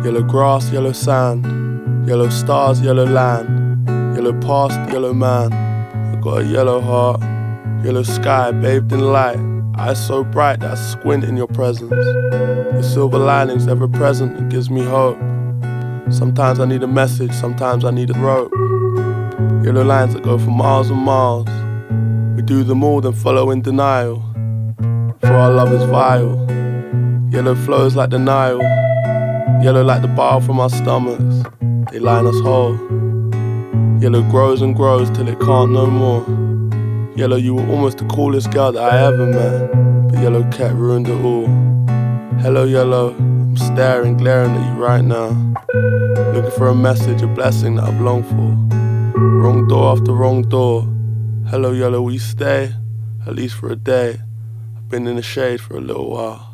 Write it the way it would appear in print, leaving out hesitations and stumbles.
Yellow grass, yellow sand, yellow stars, yellow land, yellow past, yellow man. I got a yellow heart, yellow sky bathed in light, eyes so bright that I squint in your presence. Your silver linings ever present, it gives me hope. Sometimes I need a message, sometimes I need a rope. Yellow lines that go for miles and miles. We do them all, then follow in denial, for our love is vile. Yellow flows like the Nile, yellow like the bile from our stomachs, they line us whole. Yellow grows and grows till it can't no more. Yellow, you were almost the coolest girl that I ever met, but yellow cat ruined it all. Hello yellow, I'm staring, glaring at you right now, looking for a message, a blessing that I've longed for. Wrong door after wrong door. Hello yellow, will you stay? At least for a day. I've been in the shade for a little while.